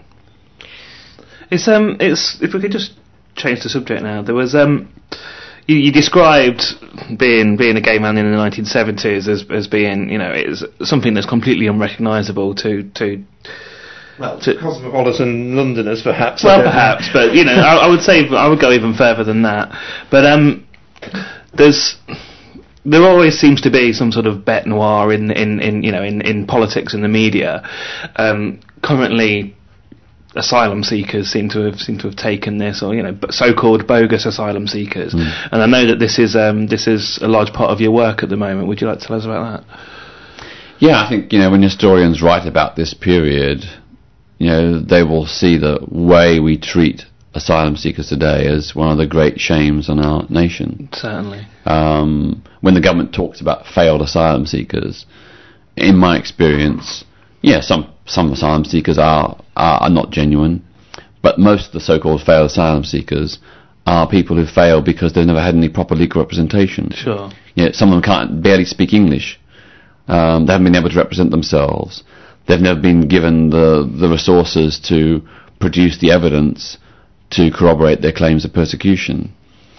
It's um, it's if we could just change the subject now. There was um. You, you described being being a gay man in the nineteen seventies as as being, you know, it's something that's completely unrecognisable to to well to cosmopolitan Londoners, perhaps. Well, perhaps, but you know, I, I would say I would go even further than that. But um, there's there always seems to be some sort of bête noire in in, in you know in, in politics and the media. Um, currently, asylum seekers seem to have seem to have taken this, or, you know, so-called bogus asylum seekers. Mm. And I know that this is um, this is a large part of your work at the moment. Would you like to tell us about that? Yeah, I think, you know, when historians write about this period, you know, they will see the way we treat asylum seekers today as one of the great shames on our nation. Certainly. Um, when the government talks about failed asylum seekers, in my experience, yeah, some some asylum seekers are, are are not genuine, but most of the so-called failed asylum seekers are people who fail because they've never had any proper legal representation. Sure. You know, some of them can't barely speak English. Um, they haven't been able to represent themselves. They've never been given the the resources to produce the evidence to corroborate their claims of persecution.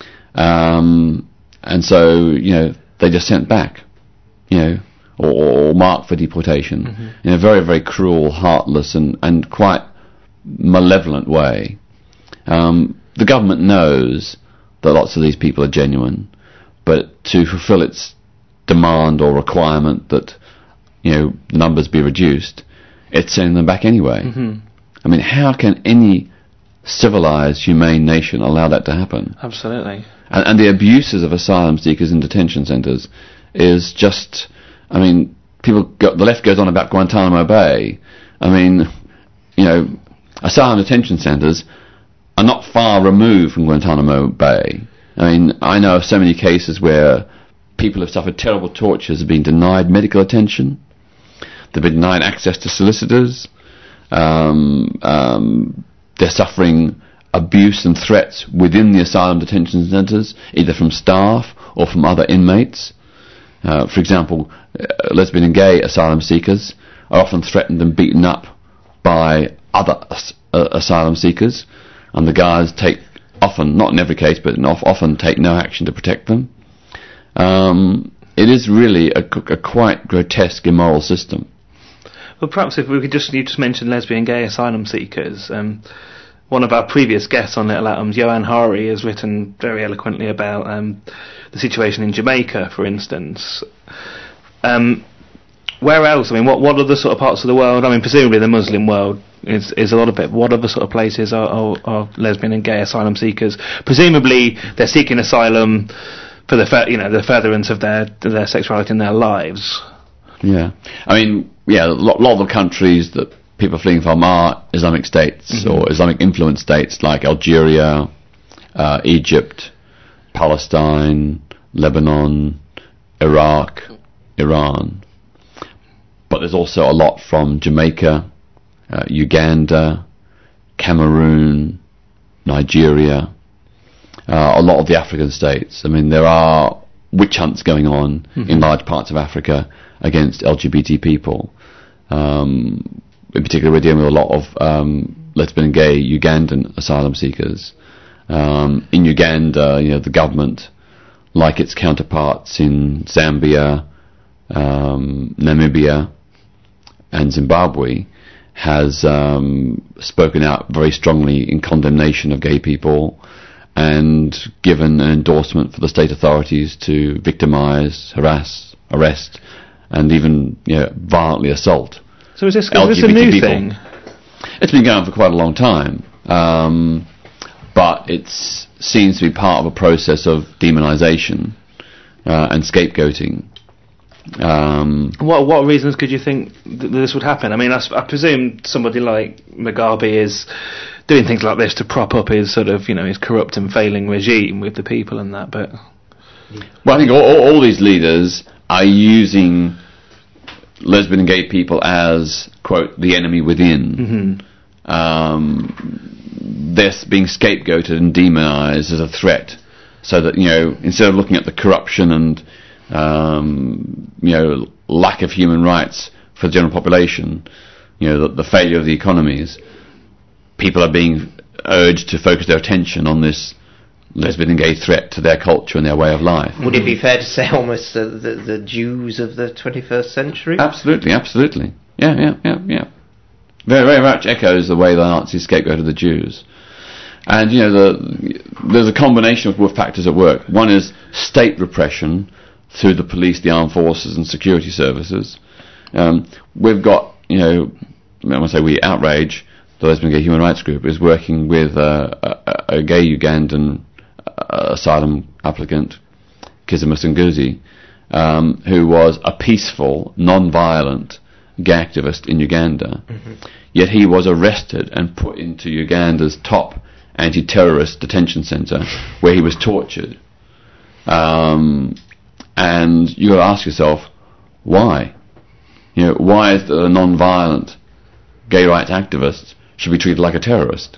Um, and so, you know, they're just sent back, you know, or, or marked for deportation mm-hmm. in a very, very cruel, heartless and, and quite malevolent way. Um, the government knows that lots of these people are genuine, but to fulfill its demand or requirement that, you know, numbers be reduced, it's sending them back anyway. Mm-hmm. I mean, how can any civilized, humane nation allow that to happen? Absolutely. And, and the abuses of asylum seekers in detention centres is just, I mean, people go, the left goes on about Guantanamo Bay. I mean, you know, asylum detention centres are not far removed from Guantanamo Bay. I mean, I know of so many cases where people have suffered terrible tortures, have been denied medical attention, they've been denied access to solicitors, um, um, they're suffering abuse and threats within the asylum detention centres, either from staff or from other inmates. Uh, for example, uh, lesbian and gay asylum seekers are often threatened and beaten up by other as- uh, asylum seekers, and the guards take often, not in every case, but often take no action to protect them. Um, it is really a, a quite grotesque, immoral system. Well, perhaps if we could just, you just mentioned lesbian gay asylum seekers. Um, one of our previous guests on Little Atoms, Joanne Hari, has written very eloquently about um, the situation in Jamaica, for instance. Um, where else? I mean, what what other sort of parts of the world? I mean, presumably the Muslim world is is a lot of it. What other sort of places are, are, are lesbian and gay asylum seekers? Presumably they're seeking asylum for the fur- you know the furtherance of their their sexuality in their lives. Yeah, I mean, yeah, a lot, lot of the countries that people are fleeing from are Islamic states mm-hmm. or Islamic influenced states like Algeria, uh, Egypt, Palestine, Lebanon, Iraq, Iran. But there's also a lot from Jamaica, uh, Uganda, Cameroon, Nigeria, uh, a lot of the African states. I mean, there are witch hunts going on mm-hmm. in large parts of Africa against L G B T people. Um, in particular, we're dealing with a lot of um, lesbian and gay Ugandan asylum seekers. Um, in Uganda, you know, the government, like its counterparts in Zambia, um, Namibia, and Zimbabwe, has um, spoken out very strongly in condemnation of gay people and given an endorsement for the state authorities to victimise, harass, arrest, and even, you know, violently assault. So is this, is L G B T this a new people. thing? It's been going on for quite a long time, um, but it seems to be part of a process of demonisation uh, and scapegoating. Um, what what reasons could you think th- this would happen? I mean, I, s- I presume somebody like Mugabe is doing things like this to prop up his sort of, you know, his corrupt and failing regime with the people and that. But well, I think all, all, all these leaders are using lesbian and gay people as, quote, the enemy within. Mm-hmm. Um, they're being scapegoated and demonised as a threat, so that, you know, instead of looking at the corruption and Um, you know, lack of human rights for the general population, you know, the, the failure of the economies, people are being urged to focus their attention on this lesbian and gay threat to their culture and their way of life. Would it be fair to say almost the, the, the Jews of the twenty-first century? Absolutely, absolutely. Yeah, yeah, yeah, yeah. Very, very much echoes the way the Nazis scapegoated the Jews. And, you know, the, there's a combination of factors at work. One is state repression through the police, the armed forces and security services. Um, we've got, you know, I want to say we, Outrage, the lesbian gay human rights group, is working with uh, a, a gay Ugandan uh, asylum applicant, Kizza Musunguzi, um, who was a peaceful, non-violent gay activist in Uganda. Mm-hmm. Yet he was arrested and put into Uganda's top anti-terrorist detention centre, where he was tortured. Um, And you got to ask yourself, why? You know, why is the non-violent gay rights activist should be treated like a terrorist?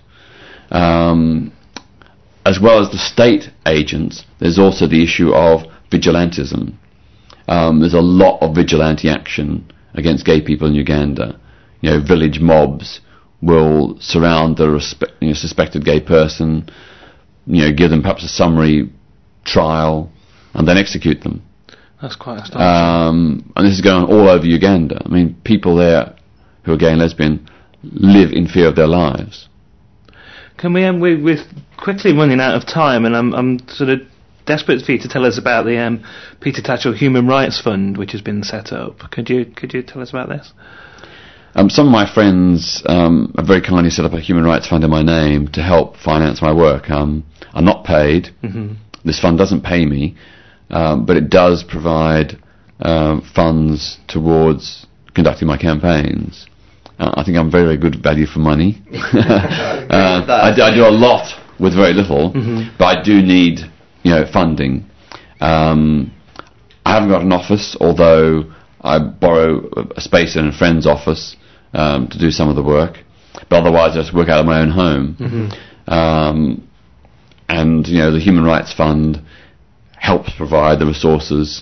Um, as well as the state agents, there's also the issue of vigilantism. Um, there's a lot of vigilante action against gay people in Uganda. You know, village mobs will surround the respe- you know, suspected gay person, you know, give them perhaps a summary trial, and then execute them. That's quite astonishing. Um, and this is going on all over Uganda. I mean, people there who are gay and lesbian live in fear of their lives. Can we, um, we, we're quickly running out of time, and I'm, I'm sort of desperate for you to tell us about the um, Peter Tatchell Human Rights Fund, which has been set up. Could you could you tell us about this? Um, some of my friends um, have very kindly set up a human rights fund in my name to help finance my work. Um, I'm not paid. Mm-hmm. This fund doesn't pay me. Um, but it does provide um, funds towards conducting my campaigns. Uh, I think I'm very, very good value for money. uh, I, do, I do a lot with very little, mm-hmm. but I do need, you know, funding. Um, I haven't got an office, although I borrow a space in a friend's office um, to do some of the work. But otherwise, I just work out of my own home. Mm-hmm. Um, and, you know, the Human Rights Fund helps provide the resources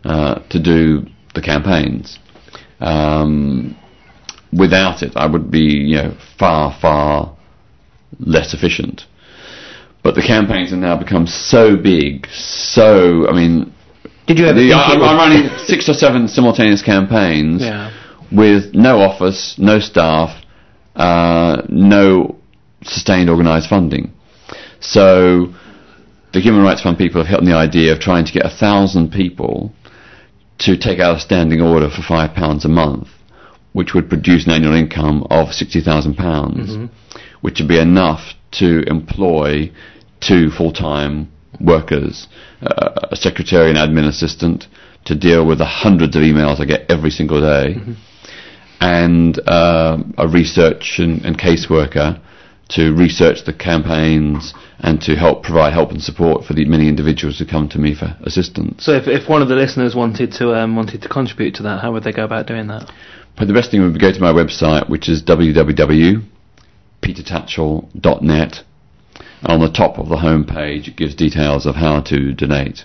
uh, to do the campaigns. Um, without it, I would be, you know, far, far less efficient. But the campaigns have now become so big, so, I mean... Did you ever the, think I'm, it would... I'm running six or seven simultaneous campaigns Yeah. with no office, no staff, uh, no sustained organised funding. So the Human Rights Fund people have hit on the idea of trying to get a thousand people to take out a standing order for five pounds a month, which would produce an annual income of sixty thousand pounds, mm-hmm. which would be enough to employ two full-time workers, uh, a secretary and admin assistant, to deal with the hundreds of emails I get every single day, mm-hmm. and uh, a research and, and caseworker to research the campaigns and to help provide help and support for the many individuals who come to me for assistance. So if, if one of the listeners wanted to um, wanted to contribute to that, how would they go about doing that? But the best thing would be go to my website, which is w w w dot peter tatchell dot net. On the top of the home page, it gives details of how to donate.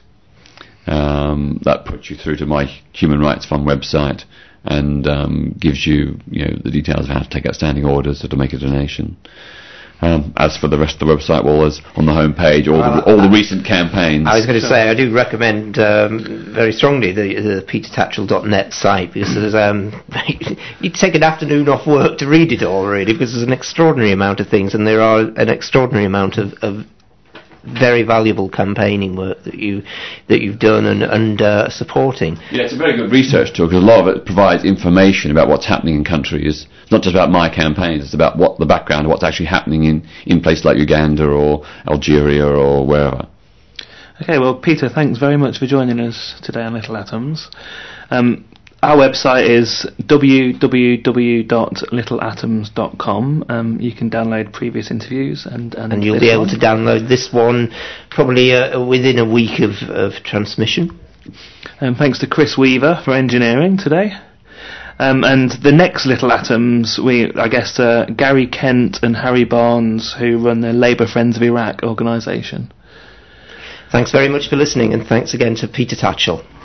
Um, that puts you through to my Human Rights Fund website and um, gives you, you know, the details of how to take out standing orders or to make a donation. Um, as for the rest of the website, well, there's on the home page all, well, the, all the recent campaigns. I was going to say, I do recommend um, very strongly the, the peter tatchell dot net site, because there's, um, you'd take an afternoon off work to read it all, really, because there's an extraordinary amount of things, and there are an extraordinary amount of, of very valuable campaigning work that you that you've done and, and uh, supporting. Yeah, it's a very good research tool, because a lot of it provides information about what's happening in countries. It's not just about my campaigns, it's about what the background, what's actually happening in, in places like Uganda or Algeria or wherever. Okay, well, Peter, thanks very much for joining us today on Little Atoms. Um, Our website is w w w dot little atoms dot com. Um, you can download previous interviews, and and, and you'll be able one. to download this one probably uh, within a week of, of transmission. And thanks to Chris Weaver for engineering today. Um, and the next Little Atoms, we I guess uh, Gary Kent and Harry Barnes, who run the Labour Friends of Iraq organisation. Thanks very much for listening, and thanks again to Peter Tatchell.